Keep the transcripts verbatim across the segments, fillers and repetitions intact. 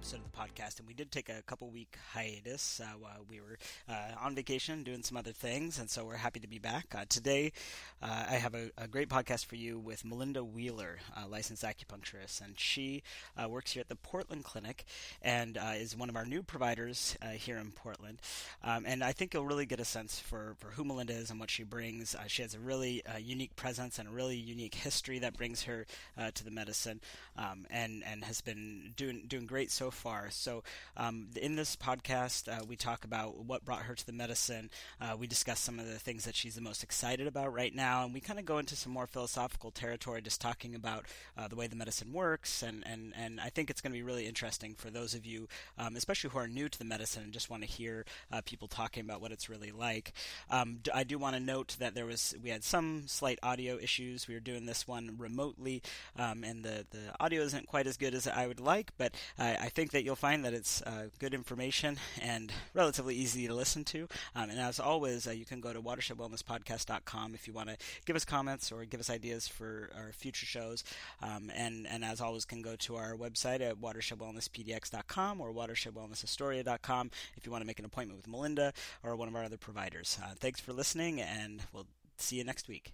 episode of the podcast, and we did take a couple week hiatus uh, while we were uh, on vacation doing some other things, and so we're happy to be back. Uh, today, uh, I have a, a great podcast for you with Melinda Wheeler, a licensed acupuncturist, and she uh, works here at the Portland Clinic and uh, is one of our new providers uh, here in Portland. Um, and I think you'll really get a sense for, for who Melinda is and what she brings. Uh, she has a really uh, unique presence and a really unique history that brings her uh, to the medicine, um, and and has been doing doing great so far. So um, in this podcast, uh, we talk about what brought her to the medicine. Uh, we discuss some of the things that she's the most excited about right now, and we kind of go into some more philosophical territory, just talking about uh, the way the medicine works. And, and, and I think it's going to be really interesting for those of you, um, especially who are new to the medicine and just want to hear uh, people talking about what it's really like. Um, I do want to note that there was we had some slight audio issues. We were doing this one remotely, um, and the, the audio isn't quite as good as I would like, but I, I think that you'll find that it's uh, good information and relatively easy to listen to. Um, and as always, uh, you can go to watershed wellness podcast dot com if you want to give us comments or give us ideas for our future shows. Um, and, and as always, can go to our website at watershed wellness p d x dot com or watershed wellness astoria dot com if you want to make an appointment with Melinda or one of our other providers. Uh, thanks for listening, and we'll see you next week.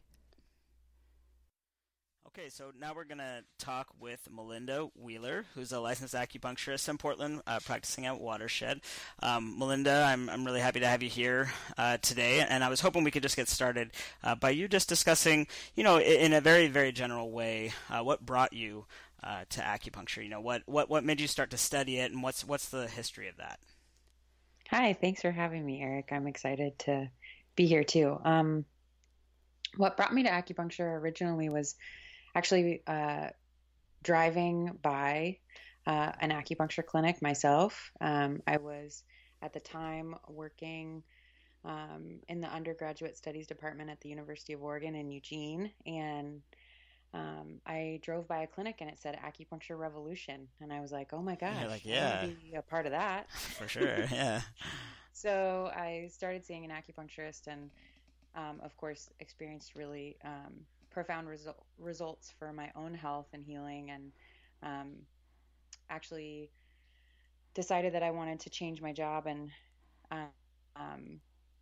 Okay, so now we're going to talk with Melinda Wheeler, who's a licensed acupuncturist in Portland, uh, practicing at Watershed. Um, Melinda, I'm I'm really happy to have you here uh, today, and I was hoping we could just get started uh, by you just discussing, you know, in a very, very general way, uh, what brought you uh, to acupuncture. You know, what, what what made you start to study it, and what's what's the history of that? Hi, thanks for having me, Eric. I'm excited to be here too. Um, what brought me to acupuncture originally was actually uh, driving by uh, an acupuncture clinic myself. Um, I was at the time working um, in the undergraduate studies department at the University of Oregon in Eugene, and um, I drove by a clinic and it said Acupuncture Revolution, and I was like, oh my gosh, You're like, yeah, I want to be a part of that. For sure, yeah. So I started seeing an acupuncturist, and um, of course experienced really um, profound result, results for my own health and healing, and um, actually decided that I wanted to change my job, and uh, um,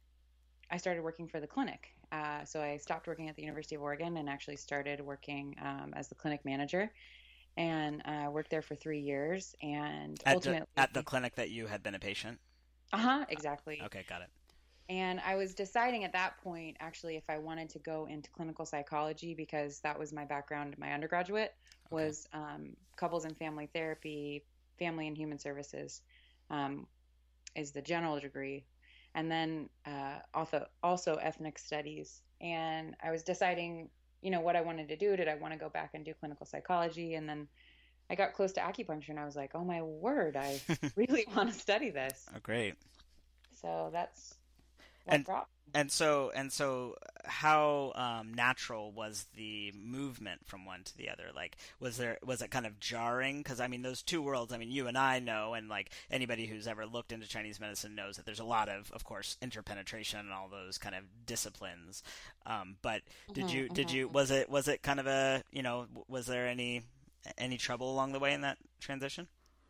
I started working for the clinic. Uh, so I stopped working at the University of Oregon and actually started working um, as the clinic manager, and uh, worked there for three years. And at ultimately, the, at the clinic that you had been a patient. Uh huh. Exactly. Okay, got it. And I was deciding at that point, actually, if I wanted to go into clinical psychology, because that was my background. My undergraduate Okay. was um, couples and family therapy, family and human services um, is the general degree, and then uh, also also ethnic studies. And I was deciding, you know, what I wanted to do. Did I want to go back and do clinical psychology? And then I got close to acupuncture, and I was like, oh my word, I really want to study this. Oh, great. So that's what And brought me. and so and so, how um, natural was the movement from one to the other? Like, was there was it kind of jarring? Because I mean, those two worlds. I mean, you and I know, and like anybody who's ever looked into Chinese medicine knows that there's a lot of, of course, interpenetration and all those kind of disciplines. Um, but did Mm-hmm, you did mm-hmm. you was it was it kind of a, you know, was there any any trouble along the way in that transition?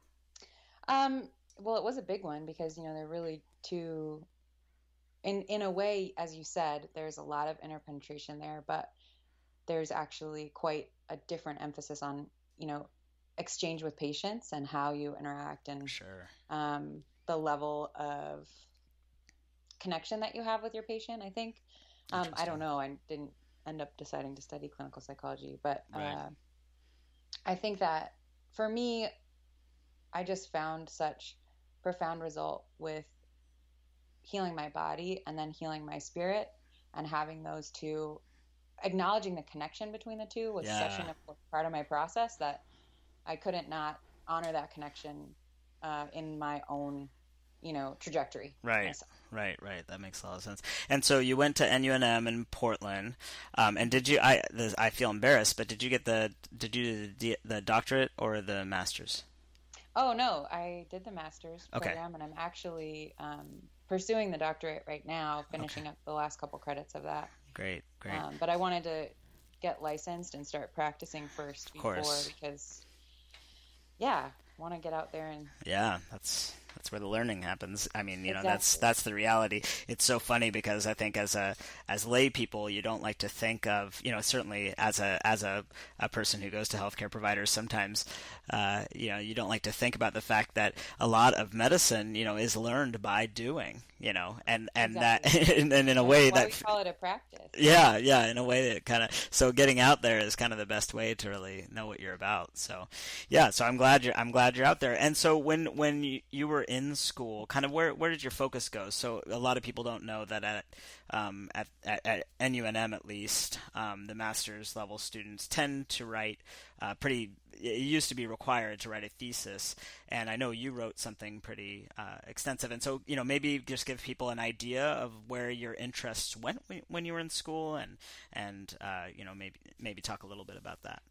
Um, well, it was a big one because, you know, they're really two, in in a way, as you said, there's a lot of interpenetration there, but there's actually quite a different emphasis on, you know, exchange with patients and how you interact, and Sure. um, the level of connection that you have with your patient, I think. Um, I Interesting. don't know. I didn't end up deciding to study clinical psychology, but Right. uh, I think that for me, I just found such profound result with healing my body and then healing my spirit, and having those two, acknowledging the connection between the two was such an Yeah. important part of my process that I couldn't not honor that connection uh, in my own, you know, trajectory. Right. myself. Right, right. That makes a lot of sense. And so you went to N U N M in Portland, um, and did you? I this, I feel embarrassed, but did you get the did you do the, the doctorate or the master's? Oh no, I did the master's Okay. program, and I'm actually um, pursuing the doctorate right now, finishing up the last couple credits of that. Great, great. Um, but I wanted to get licensed and start practicing first Of before, course. because yeah, want to get out there and Yeah, that's that's where the learning happens. I mean, you know, that's exactly. that's the reality. It's so funny because I think as a as lay people, you don't like to think of, you know, certainly as a as a, a person who goes to healthcare providers, sometimes, uh, you know, you don't like to think about the fact that a lot of medicine, you know, is learned by doing, you know, and and Exactly. that and, and in a That's way why that we call it a practice. yeah, yeah, in a way that kind of so getting out there is kind of the best way to really know what you're about. So, yeah, so I'm glad you're I'm glad you're out there. And so when when you, you were in school, kind of where where did your focus go? So a lot of people don't know that at um, at, at at N U N M at least, um, the master's level students tend to write uh, pretty. It used to be required to write a thesis, and I know you wrote something pretty uh, extensive. And so, you know, maybe just give people an idea of where your interests went when when you were in school, and and uh, you know, maybe maybe talk a little bit about that.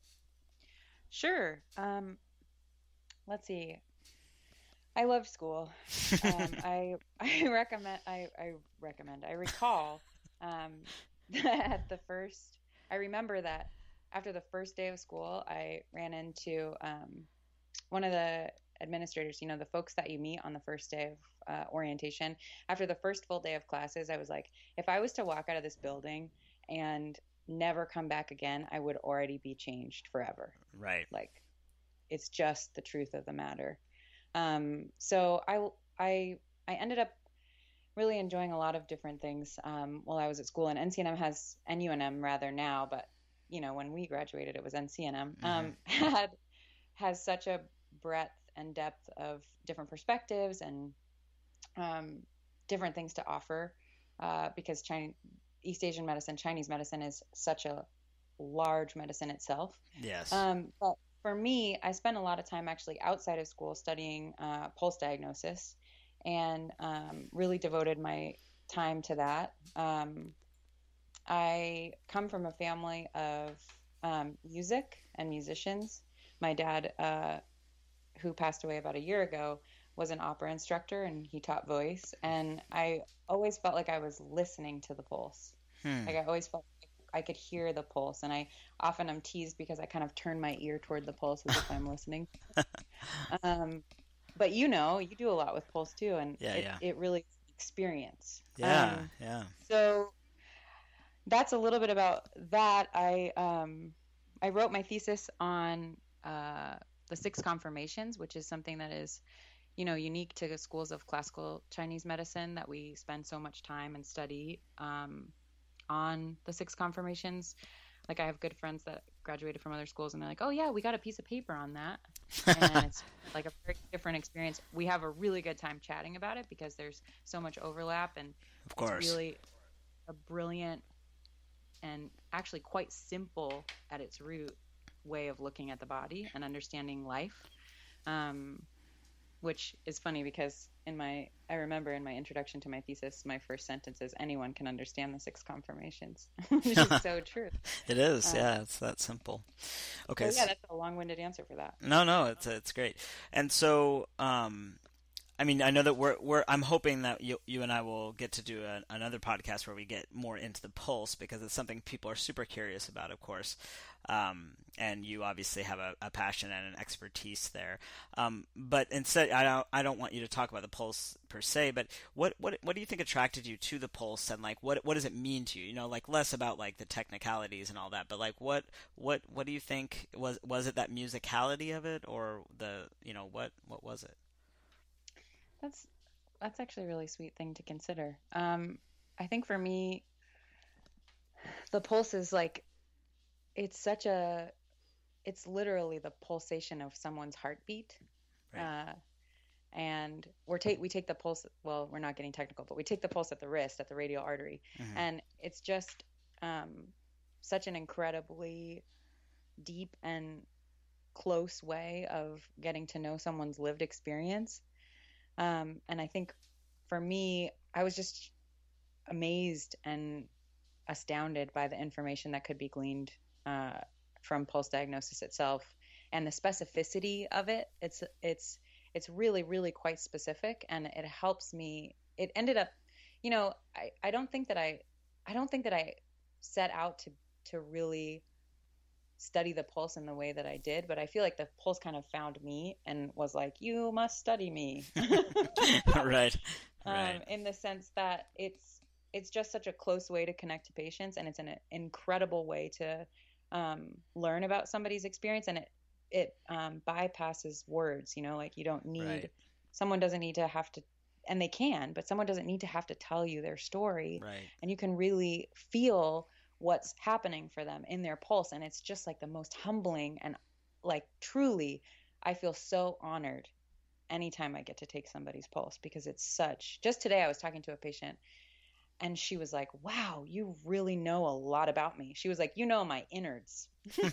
Sure. Um, let's see. I love school. Um, I I recommend I, I recommend I recall um, that the first I remember that after the first day of school I ran into um, one of the administrators, you know, the folks that you meet on the first day of uh, orientation. After the first full day of classes, I was like, if I was to walk out of this building and never come back again, I would already be changed forever. Right. Like, it's just the truth of the matter. Um, so I, I, I ended up really enjoying a lot of different things um, while I was at school. And N C N M has N U N M rather now, but you know, when we graduated, it was N C N M. Mm-hmm. Um, had has such a breadth and depth of different perspectives and um, different things to offer uh, because China, East Asian medicine, Chinese medicine is such a large medicine itself. Yes. Um, but for me, I spent a lot of time actually outside of school studying uh, pulse diagnosis and um, really devoted my time to that. Um, I come from a family of um, music and musicians. My dad, uh, who passed away about a year ago, was an opera instructor and he taught voice. And I always felt like I was listening to the pulse. Hmm. Like I always felt like I could hear the pulse. And I often am teased because I kind of turn my ear toward the pulse as if I'm listening. Um, but you know, you do a lot with pulse too, and Yeah. it, Yeah. it really is an experience. Yeah. Um, Yeah. so that's a little bit about that. I um, I wrote my thesis on uh, the six conformations, which is something that is, you know, unique to schools of classical Chinese medicine that we spend so much time and study um, on the six conformations. Like I have good friends that graduated from other schools and they're like, oh yeah, we got a piece of paper on that. And it's like a very different experience. We have a really good time chatting about it because there's so much overlap and Of it's course. really a brilliant and actually quite simple at its root way of looking at the body and understanding life. Um, which is funny because in my, I remember in my introduction to my thesis, my first sentence is anyone can understand the six conformations, which is so true. It is. Um, Yeah. It's that simple. Okay. so yeah, s- that's a long-winded answer for that. No, no, it's it's great. And so, um, I mean, I know that we're we're. I'm hoping that you you and I will get to do a, another podcast where we get more into the pulse because it's something people are super curious about, of course. Um, and you obviously have a, a passion and an expertise there. Um, but instead, I don't I don't want you to talk about the pulse per se. But what what what do you think attracted you to the pulse, and like what what does it mean to you? You know, like less about like the technicalities and all that, but like what what what do you think was was it that musicality of it, or the you know what what was it? That's that's actually a really sweet thing to consider. Um, I think for me, the pulse is like it's such a it's literally the pulsation of someone's heartbeat. Right. Uh, and we're take we take the pulse. Well, we're not getting technical, but we take the pulse at the wrist, at the radial artery, Hmm. and it's just um, such an incredibly deep and close way of getting to know someone's lived experience. Um, and I think for me, I was just amazed and astounded by the information that could be gleaned uh, from pulse diagnosis itself and the specificity of it. It's it's it's really really quite specific, and it helps me. It ended up, you know, I, I don't think that I I don't think that I set out to to really study the pulse in the way that I did, but I feel like the pulse kind of found me and was like, you must study me. Right. Um, Right. in the sense that it's, it's just such a close way to connect to patients, and it's an incredible way to um, learn about somebody's experience, and it, it um, bypasses words, you know, like you don't need, Right. someone doesn't need to have to, and they can, but someone doesn't need to have to tell you their story. Right. And you can really feel what's happening for them in their pulse. And it's just like the most humbling, and like truly, I feel so honored anytime I get to take somebody's pulse, because it's such, just today I was talking to a patient and she was like, wow, you really know a lot about me. She was like, you know, my innards.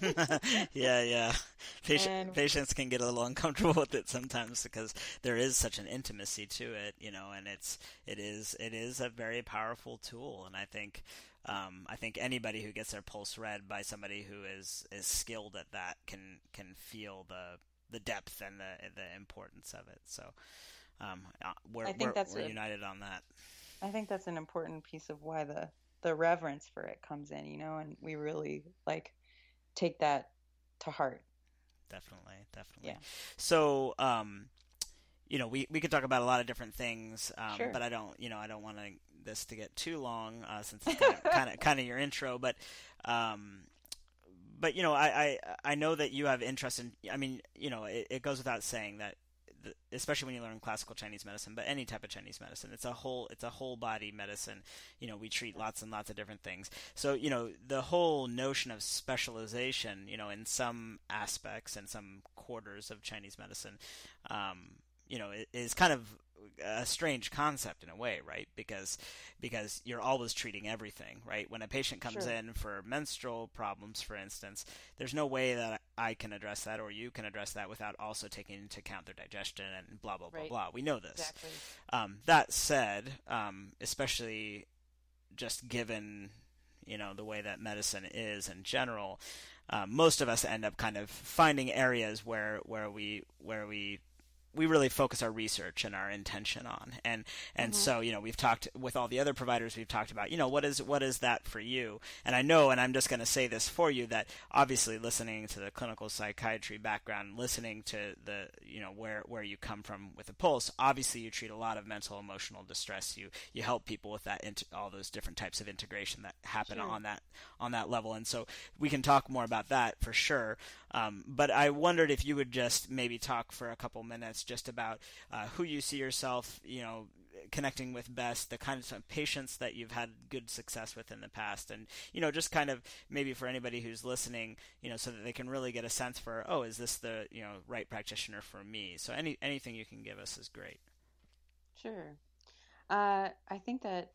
Yeah, yeah. Patient, And patients can get a little uncomfortable with it sometimes because there is such an intimacy to it, you know, and it's it is it is a very powerful tool, and I think um, I think anybody who gets their pulse read by somebody who is is skilled at that can can feel the the depth and the the importance of it. So um, uh, we're I think we're, that's we're a, united on that. I think that's an important piece of why the the reverence for it comes in, you know, and we really like take that to heart. Definitely, definitely. Yeah. So, um, you know, we, we could talk about a lot of different things, um, Sure. but I don't, you know, I don't want to, this to get too long uh, since it's kind of, kind of kind of your intro. But, um, but you know, I, I I know that you have interest in. I mean, you know, it, it goes without saying that, the, especially when you learn classical Chinese medicine, but any type of Chinese medicine, it's a whole it's a whole body medicine. You know, we treat lots and lots of different things. So, you know, the whole notion of specialization, you know, in some aspects and some quarters of Chinese medicine, um, you know, is kind of a strange concept in a way, right? Because because you're always treating everything, right? When a patient comes Sure. in for menstrual problems, for instance, there's no way that I can address that or you can address that without also taking into account their digestion and blah, blah, blah, Right. blah. We know this. Exactly. Um, that said, um, especially just given, you know, the way that medicine is in general, um, most of us end up kind of finding areas where, where we where we we really focus our research and our intention on. And and Mhm. so, you know, we've talked with all the other providers, we've talked about, you know, what is what is that for you? And I know, and I'm just going to say this for you, that obviously listening to the clinical psychiatry background, listening to the, you know, where where you come from with a pulse, obviously you treat a lot of mental emotional distress. You you help people with that, int- all those different types of integration that happen Sure. on that on that level. And so we can talk more about that for sure. Um, but I wondered if you would just maybe talk for a couple minutes just about uh, who you see yourself, you know, connecting with best, the kinds of patients that you've had good success with in the past, and, you know, just kind of maybe for anybody who's listening, you know, so that they can really get a sense for, oh, is this the, you know, right practitioner for me? So any anything you can give us is great. Sure. Uh, I think that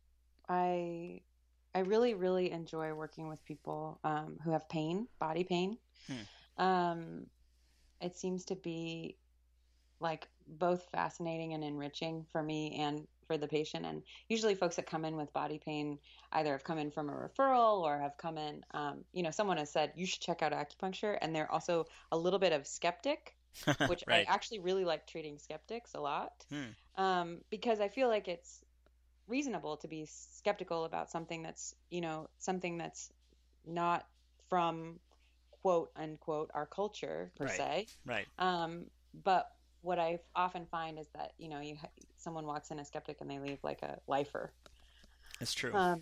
I I really, really enjoy working with people um, who have pain, body pain. Hmm. Um, it seems to be like both fascinating and enriching for me and for the patient. And usually folks that come in with body pain either have come in from a referral or have come in, um, you know, someone has said, you should check out acupuncture. And they're also a little bit of skeptic, which Right. I actually really like treating skeptics a lot, Hmm. um, because I feel like it's reasonable to be skeptical about something that's, you know, something that's not from quote unquote our culture per Right. se. Right. Um, but what I often find is that, you know, you someone walks in a skeptic and they leave like a lifer. It's true. Um,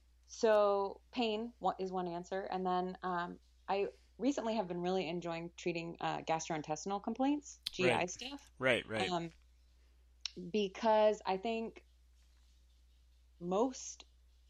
so pain is one answer, and then um, I recently have been really enjoying treating uh, gastrointestinal complaints, G I Right. stuff, Right. Right. um, because I think most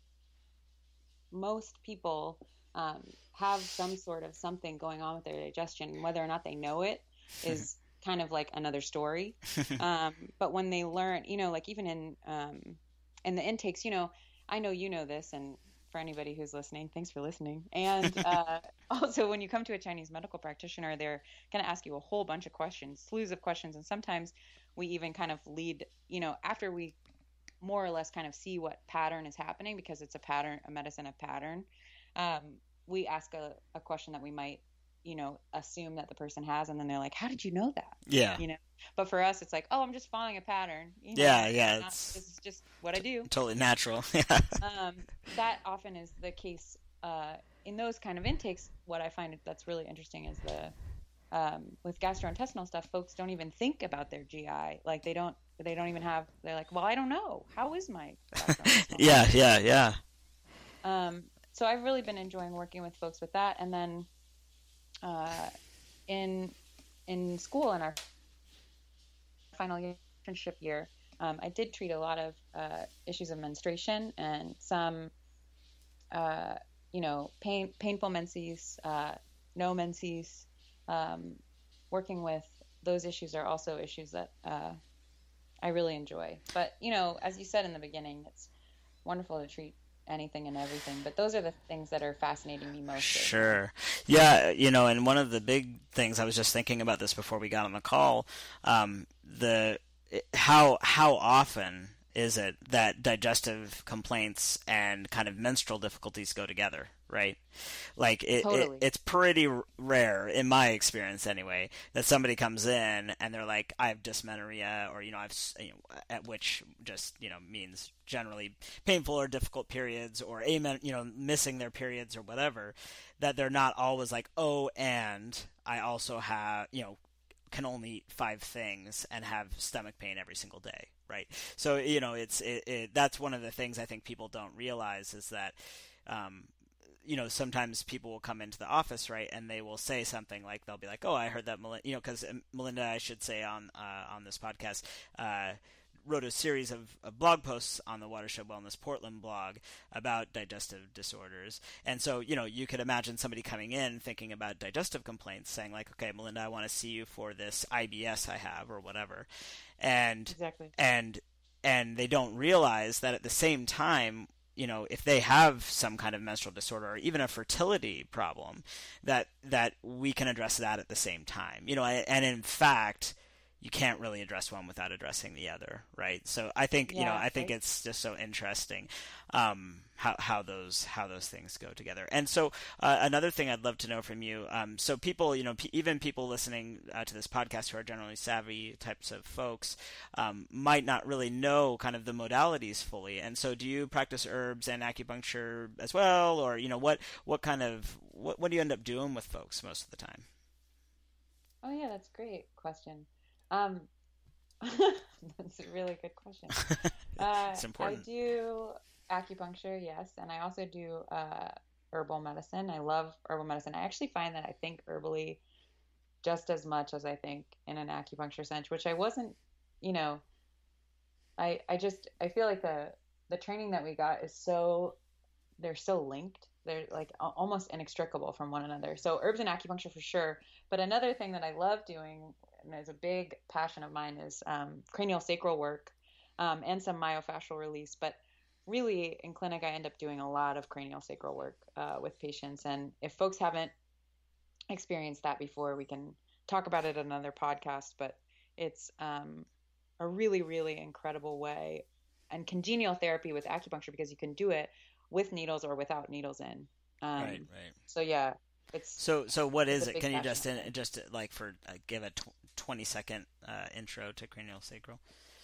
most people um, have some sort of something going on with their digestion. Whether or not they know it is kind of like another story. Um, but when they learn, you know, like even in um, in the intakes, you know, I know you know this, and for anybody who's listening, thanks for listening. And uh, also, when you come to a Chinese medical practitioner, they're going to ask you a whole bunch of questions, slews of questions, and sometimes we even kind of lead, you know, after we more or less kind of see what pattern is happening, because it's a pattern, a medicine of pattern. Um, we ask a, a question that we might, you know, assume that the person has, and then they're like, how did you know that? Yeah. You know, but for us, it's like, oh, I'm just following a pattern. You know, Yeah. Yeah. not, It's this is just what I do. totally natural. Yeah. Um, that often is the case uh, in those kind of intakes, what I find that's really interesting is the um, with gastrointestinal stuff, folks don't even think about their G I. Like they don't, they don't even have. They're like, well, I don't know. How is my gastrointestinal? yeah, yeah, yeah. Um, so I've really been enjoying working with folks with that, and then uh, in in school in our final internship year, um, I did treat a lot of uh, issues of menstruation and some, uh, you know, pain, painful menses, uh, no menses. Um, working with those issues are also issues that uh, I really enjoy. But, you know, as you said in the beginning, it's wonderful to treat anything and everything, but those are the things that are fascinating me most. Sure. Yeah, you know, and one of the big things, I was just thinking about this before we got on the call, um, the how how often is it that digestive complaints and kind of menstrual difficulties go together, right? Like it, totally. it it's pretty rare, in my experience anyway, that somebody comes in and they're like, I have dysmenorrhea, or, you know, I've, you know, at which just, you know, means generally painful or difficult periods, or amen, you know, missing their periods or whatever, that they're not always like, oh, and I also have, you know, can only eat five things and have stomach pain every single day, right? So, you know, it's it, it, that's one of the things I think people don't realize is that, um, you know, sometimes people will come into the office, right, and they will say something like, they'll be like, oh, I heard that, Melinda, you know, because Melinda, I should say on uh, on this podcast, uh, wrote a series of, of blog posts on the Watershed Wellness Portland blog about digestive disorders. And so, you know, you could imagine somebody coming in thinking about digestive complaints, saying like, okay, Melinda, I want to see you for this I B S I have or whatever. And, exactly. and, and they don't realize that at the same time, you know, if they have some kind of menstrual disorder or even a fertility problem, that, that we can address that at the same time, you know, and in fact, you can't really address one without addressing the other, right? So I think, yeah, you know, I think right? it's just so interesting um, how how those how those things go together. And so uh, another thing I'd love to know from you. Um, so people, you know, p- even people listening uh, to this podcast who are generally savvy types of folks um, might not really know kind of the modalities fully. And so, do you practice herbs and acupuncture as well, or you know, what what kind of what what do you end up doing with folks most of the time? Oh yeah, that's a great question. Um, that's a really good question. Uh, it's important. I do acupuncture, yes, and I also do uh, herbal medicine. I love herbal medicine. I actually find that I think herbally just as much as I think in an acupuncture sense, which I wasn't, you know, I I just I feel like the the training that we got is so they're so linked. They're like almost inextricable from one another. So herbs and acupuncture for sure. But another thing that I love doing, and is a big passion of mine, is um, cranial sacral work um, and some myofascial release. But really, in clinic, I end up doing a lot of cranial sacral work uh, with patients. And if folks haven't experienced that before, we can talk about it in another podcast. But it's um, a really, really incredible way and congenial therapy with acupuncture, because you can do it with needles or without needles in. Um, right, right. So yeah, it's so. So what is it? Can you passion. just in, just like for uh, give a tw- twenty second uh, intro to cranial sacral?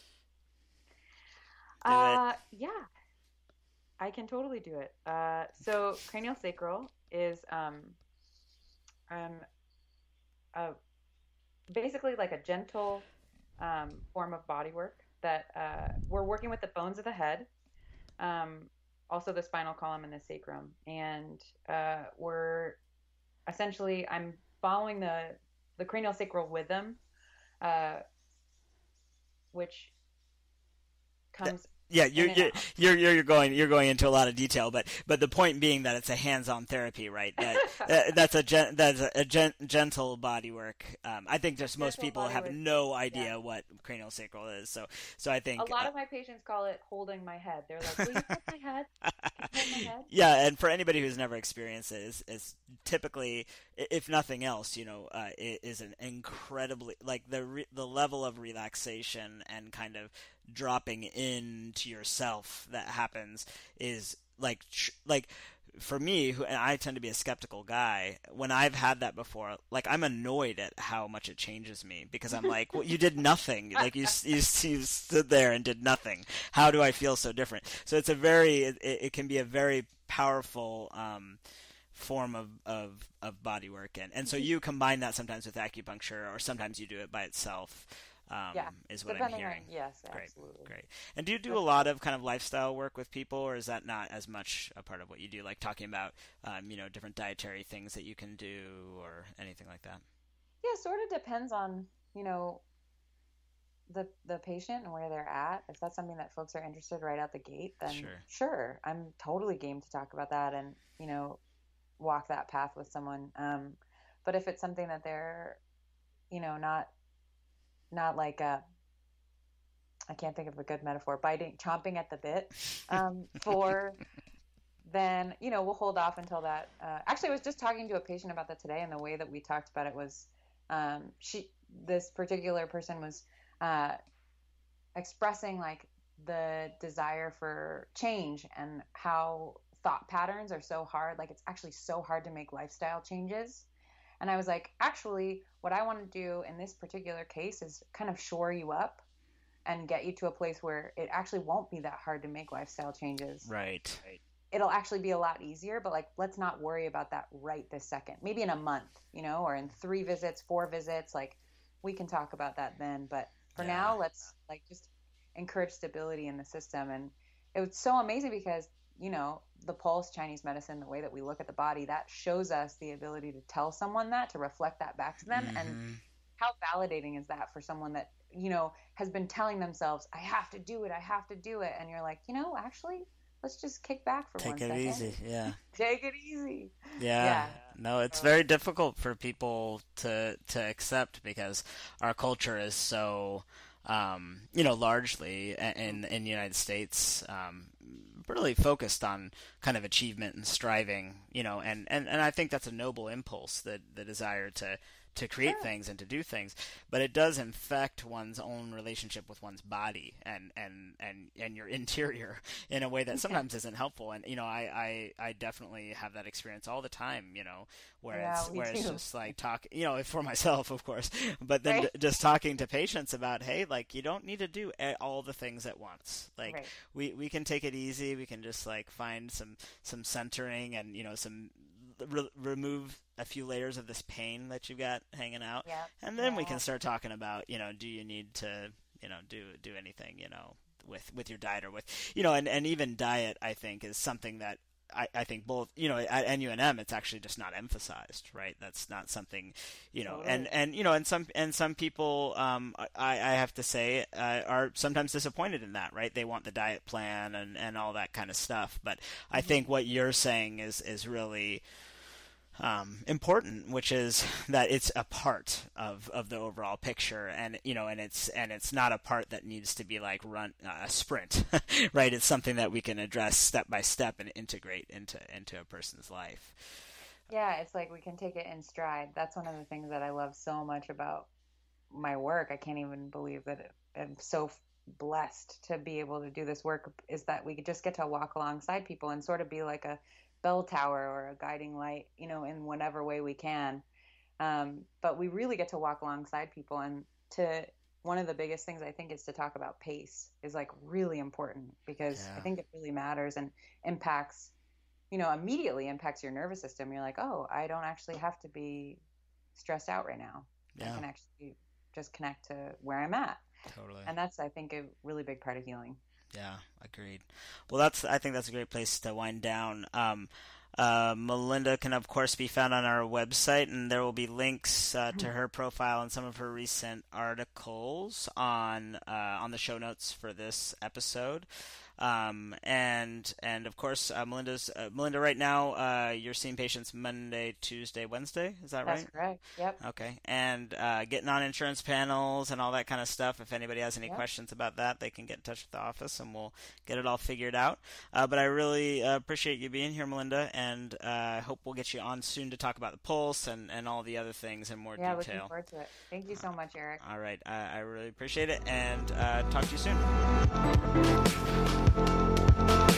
Do uh, it. Yeah, I can totally do it. Uh, so cranial sacral is um, um, uh, basically like a gentle um, form of body work that uh, we're working with the bones of the head. Um, also the spinal column and the sacrum. And uh, we're essentially, I'm following the, the cranial sacral rhythm, uh, which comes... Yeah, you're you're, you're you're going you're going into a lot of detail, but but the point being that it's a hands-on therapy, right? That uh, that's a gen, that's a, a gen, gentle body work. Um, I think just most gentle people have work. no idea yeah. what cranial sacral is. So so I think a lot uh, of my patients call it holding my head. They're like, "Will you hold my head? Can you hold my head?" Yeah, and for anybody who's never experienced it, is is typically, if nothing else, you know, uh, it is an incredibly like the re, the level of relaxation and kind of dropping into yourself that happens is like tr- like for me, who and I tend to be a skeptical guy, when I've had that before, like I'm annoyed at how much it changes me, because I'm like, well, you did nothing. Like you, you, you stood there and did nothing. How do I feel so different? So it's a very, it, it can be a very powerful um, form of, of, of body work. And, and so you combine that sometimes with acupuncture, or sometimes you do it by itself, um, yeah, is what depending I'm hearing. on, yes, great, absolutely. Great. And do you do a lot of kind of lifestyle work with people, or is that not as much a part of what you do, like talking about, um, you know, different dietary things that you can do or anything like that? Yeah, sort of depends on, you know, the the patient and where they're at. If that's something that folks are interested right out the gate, then Sure. sure, I'm totally game to talk about that and, you know, walk that path with someone. Um, but if it's something that they're, you know, not not like a, I can't think of a good metaphor, biting, chomping at the bit um, for, then, you know, we'll hold off until that. Uh, actually, I was just talking to a patient about that today, and the way that we talked about it was, um, she, this particular person was uh, expressing like the desire for change and how thought patterns are so hard. Like, it's actually so hard to make lifestyle changes. And I was like, actually, what I want to do in this particular case is kind of shore you up and get you to a place where it actually won't be that hard to make lifestyle changes. Right. It'll actually be a lot easier, but like, let's not worry about that right this second. Maybe in a month, you know, or in three visits, four visits, like we can talk about that then. But for Yeah. now, let's like just encourage stability in the system. And it was so amazing because, you know, the pulse, Chinese medicine, the way that we look at the body, that shows us the ability to tell someone that, to reflect that back to them. Mm-hmm. And how validating is that for someone that, you know, has been telling themselves, I have to do it, I have to do it. And you're like, you know, actually, let's just kick back for Take one it second. easy, yeah. Take it easy. Yeah. Yeah. No, it's very difficult for people to to accept because our culture is so, um, you know, largely in in the United States, um, really focused on kind of achievement and striving, you know, and, and, and I think that's a noble impulse, the the desire to to create Sure. things and to do things, but it does infect one's own relationship with one's body and, and, and, and your interior in a way that sometimes isn't helpful. And, you know, I, I, I definitely have that experience all the time, you know, where Yeah, it's, me where it's too. just like talk, you know, for myself, of course, but then Right. d- just talking to patients about, hey, like, you don't need to do a- all the things at once. Like, Right. we, we can take it easy. We can just like find some, some centering and, you know, some, Re- remove a few layers of this pain that you've got hanging out, Yeah. and then we Yeah. can start talking about, you know, do you need to, you know, do do anything, you know, with with your diet or with, you know, and, and even diet, I think, is something that I, I think both, you know, at N U N M, it's actually just not emphasized, right? That's not something, you know, Totally. and, and, you know, and some, and some people, um, I, I have to say, uh, are sometimes disappointed in that, right? They want the diet plan and, and all that kind of stuff. But I Mm-hmm. think what you're saying is, is really, um, important, which is that it's a part of, of the overall picture, and you know, and it's and it's not a part that needs to be like run uh, a sprint, right? It's something that we can address step by step and integrate into into a person's life. Yeah, it's like we can take it in stride. That's one of the things that I love so much about my work. I can't even believe that it, I'm so blessed to be able to do this work, is that we just get to walk alongside people and sort of be like a bell tower or a guiding light, you know, in whatever way we can. Um, but we really get to walk alongside people. And to one of the biggest things I think is to talk about pace is like really important, because Yeah. I think it really matters and impacts, you know, immediately impacts your nervous system. You're like, oh, I don't actually have to be stressed out right now. Yeah. I can actually just connect to where I'm at. Totally. And that's, I think, a really big part of healing. Yeah, agreed. Well, that's I think that's a great place to wind down. Um, uh, Melinda can, of course, be found on our website, and there will be links uh, to her profile and some of her recent articles on uh, on the show notes for this episode. Um, and and of course, uh, Melinda's uh, Melinda. Right now, uh, you're seeing patients Monday, Tuesday, Wednesday. Is that right? That's correct. Yep. Okay, and uh, getting on insurance panels and all that kind of stuff. If anybody has any Yep. questions questions about that, they can get in touch with the office, and we'll get it all figured out. Uh, but I really uh, appreciate you being here, Melinda, and I uh, hope we'll get you on soon to talk about the pulse and, and all the other things in more Yeah, looking detail. forward to it. Thank you so much, Eric. All right, I, I really appreciate it, and uh, talk to you soon.